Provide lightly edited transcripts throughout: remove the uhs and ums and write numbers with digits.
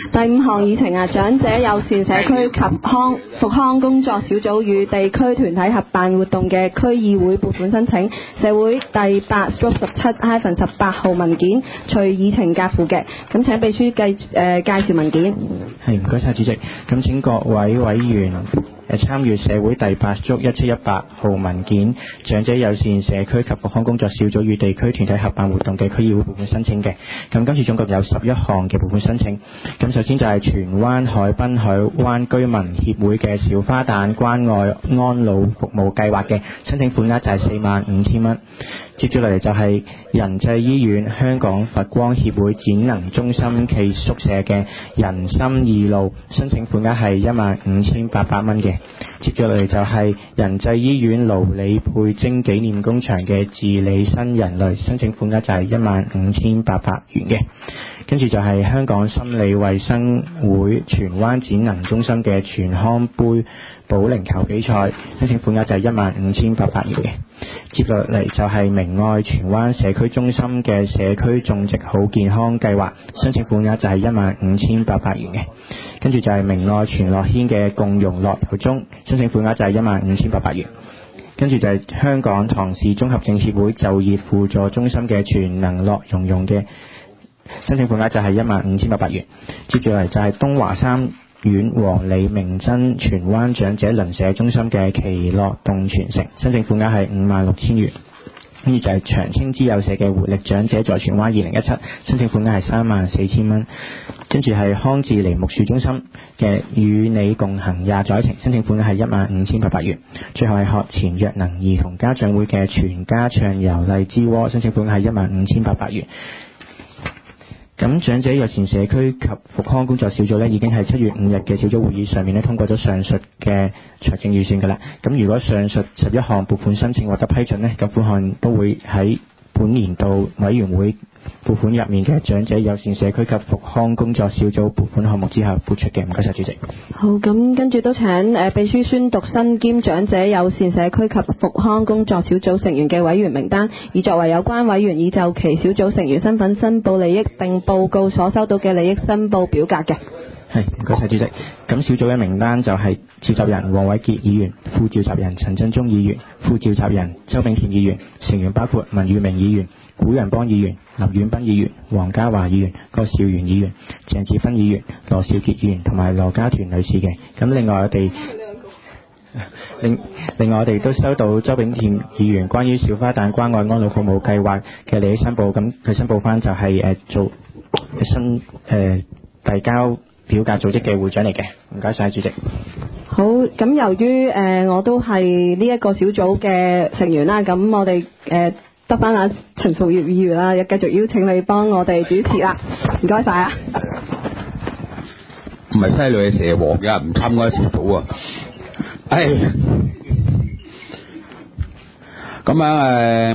第5項議程長者友善社區及復康工作小組與地區團體合辦活動嘅區議會撥款申請，社會第 8/17-18 號文件，隨議程夾附嘅。咁請秘書介紹文件。 係，唔該晒主席。咁請各位委員參與社會第 8/17-18 號文件，長者友善社區及復康工作小組與地區團體合辦活動嘅區議會撥款申請嘅。咁今次總共有11項嘅撥款申請。咁首先就係荃灣海濱海灣居民協會嘅小花旦關愛安老服務計劃嘅申請款額就係45,000蚊。接住落嚟就係仁濟醫院香港佛光協會展能中心暨宿舍嘅仁心二路，申請款額係15,800蚊嘅。接住落嚟就係仁濟醫院盧理佩貞紀念工場嘅治理新人類，申請款額就係15,800元嘅。跟住就係香港心理衛生會荃灣展能中心嘅全康杯保齡球比賽，申請款額就係15,800元嘅。接落嚟就係明愛荃灣社區中心嘅社區種植好健康計劃，申請款額就係15,800元嘅。跟住就係明愛荃樂軒嘅共融樂遊中，申請款額就係15,800元。跟住就係香港唐氏綜合症協會就業輔助中心嘅全能樂融融嘅申請款額就係15,800元。接住嚟就係東華三院黃李明珍荃灣長者鄰舍中心嘅奇樂動全城，申請款額係56,000元。跟住就係長青之友社嘅活力長者在荃灣2017，申請款額係34,000蚊。跟住係康治梨木樹中心嘅與你共行廿載情，申請款額係15,800元。最後係學前弱能兒童家長會嘅全家暢遊荔枝窩，申請款額係15,800元。咁長者友善社區及復康工作小組已經係7月5日嘅小組會議上面通過咗上述嘅財政預算㗎啦。咁如果上述11項撥款申請獲得批准咁款項都會喺本年度委員會撥款入面嘅長者友善社區及復康工作小組撥款項目之下撥出嘅。唔該晒主席。 好，咁跟住都請秘書宣讀身兼長者友善社區及復康工作小組成員嘅委員名單，以作為有關委員已就其小組成員身份申報利益並報告所收到嘅利益申報表格嘅。 係，唔該晒主席。咁小組嘅名單就係召集人黃偉傑議員、副召集人陳振中議員、副召集人周炳田議員，成員包括文裕明議員、古仁邦議員、林遠斌議員、黃家華議員、郭兆元議員、鄭志芬議員、羅兆傑議員同埋羅家團女士嘅。咁另外我哋都收到周炳田議員關於小花旦關愛安老服務計劃嘅利益申報，咁佢申報翻就係遞交表格組織嘅會長嚟嘅。唔該晒主席。 好，咁由於我都係呢一個小組嘅成員啦，咁我哋得翻阿陳淑葉議員啦，繼續邀請你幫我哋主持啦。唔該晒啊！ 唔係西女係蛇王㗎，唔參加小組啊！咁樣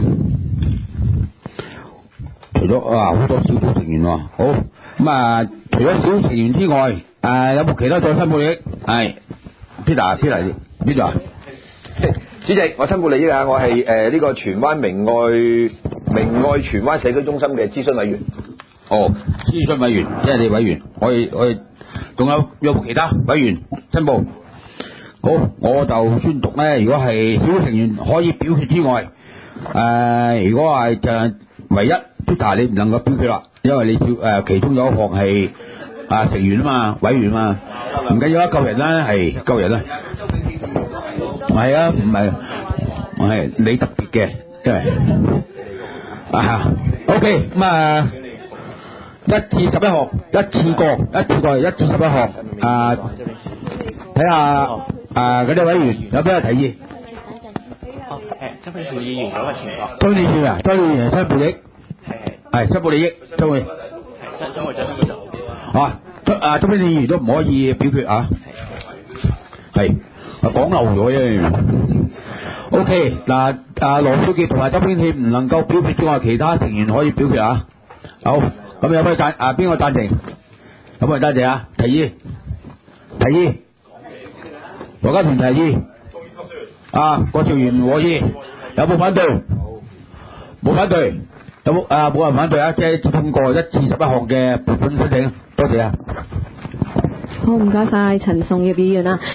除咗好多小組成員喎，好咁除咗小組成員之外，有冇其他再申報利益？係 Peter 邊度啊？ 主席，我申報利益啊！我係呢個荃灣明愛荃灣社區中心嘅諮詢委員。 哦，諮詢委員，即係你委員，我哋仲有冇其他委員申報？好，我就宣讀咧。如果係小組成員可以表決之外，如果係就唯一 Peter 你唔能夠表決啦，因為你其中有一項係成員啊嘛，委員啊嘛，唔緊要啊，夠人啦，係夠人啦。唔係啊，唔係你特別嘅，因為OK 咁1至11項，一次過1至11項，睇下嗰啲委員有咩提議？周炳田議員嗰個情況。周議員申報利益，係申報利益，周會周炳田議員都唔可以表決啊，係講漏咗啫。OK 嗱，羅少傑同埋周炳田唔能夠表決之外，其他成員可以表決啊。好，咁有咩邊個贊成？有冇人贊成啊？提議，羅家團提議，郭兆元和議，有冇反對？冇反對，有冇冇人反對啊？即係通過1至11項嘅撥款申請，多謝啊。 好，唔該晒陳崇業議員啊。